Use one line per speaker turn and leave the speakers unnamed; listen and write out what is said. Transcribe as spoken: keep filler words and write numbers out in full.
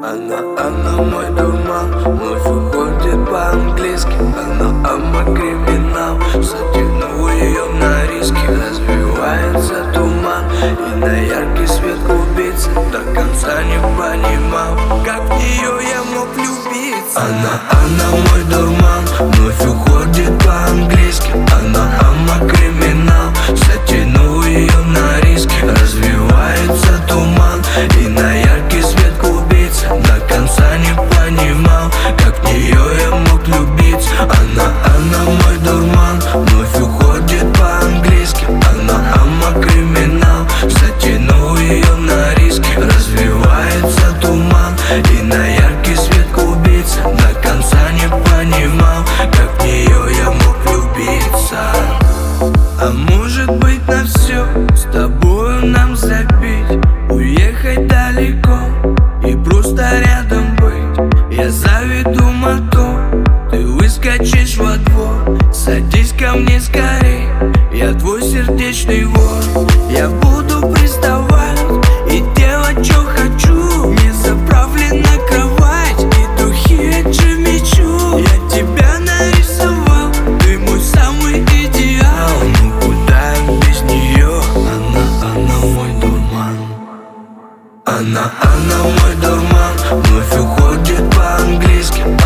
Она, она мой дурман, вновь уходит по-английски. Она, она криминал, затянул ее на риски. Развивается туман, и на яркий свет убийцы. До конца не понимал, как в нее я мог влюбиться. Она, она мой дурман, вновь уходит по-английски. Она, она криминал, затянул ее на риски. Развивается туман, и на яркий свет убийцы. До конца не понимал, как в нее я мог влюбиться. Она, она мой дурман, вновь уходит по-английски. Она, она криминал, затянул ее на риски. Развивается туман, и на яркий свет убийцы. До конца не понимал, как в нее я мог влюбиться. А может быть на все с тобою нам забить, уехать далеко и просто рядом быть. Я заведу мотор, ты выскочишь во двор. Садись ко мне скорей, я твой сердечный вор. Я буду приставать и делать, что хочу. Мне заправлена кровать и духи от Джимми-Чу. Я тебя нарисовал, ты мой самый идеал. Ну куда без нее? Она, она мой дурман. Она, она мой дурман, вновь уходит по-английски.